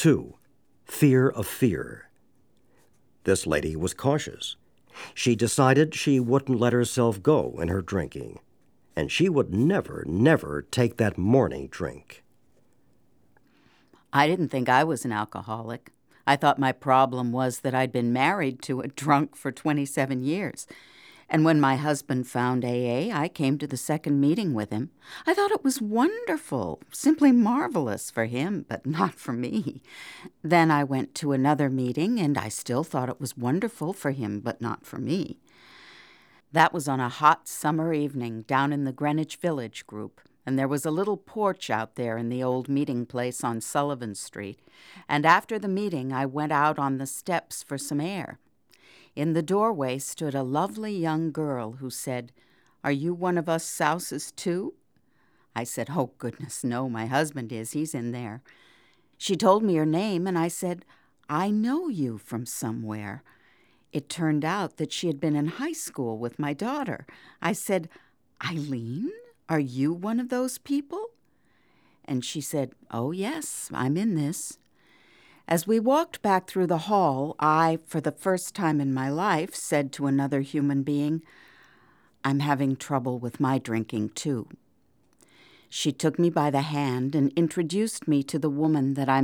2. Fear of fear. This lady was cautious. She decided she wouldn't let herself go in her drinking, and she would never take that morning drink. I didn't think I was an alcoholic. I thought my problem was that I'd been married to a drunk for 27 years. And when my husband found AA, I came to the second meeting with him. I thought it was wonderful, simply marvelous for him, but not for me. Then I went to another meeting, and I still thought it was wonderful for him, but not for me. That was on a hot summer evening down in the Greenwich Village group, and there was a little porch out there in the old meeting place on Sullivan Street. And after the meeting, I went out on the steps for some air. In the doorway stood a lovely young girl who said, "Are you one of us souses too?" I said, "Oh, goodness, no, my husband is. He's in there." She told me her name, and I said, "I know you from somewhere." It turned out that she had been in high school with my daughter. I said, "Eileen, are you one of those people?" And she said, "Oh, yes, I'm in this." As we walked back through the hall, I, for the first time in my life, said to another human being, "I'm having trouble with my drinking, too." She took me by the hand and introduced me to the woman that I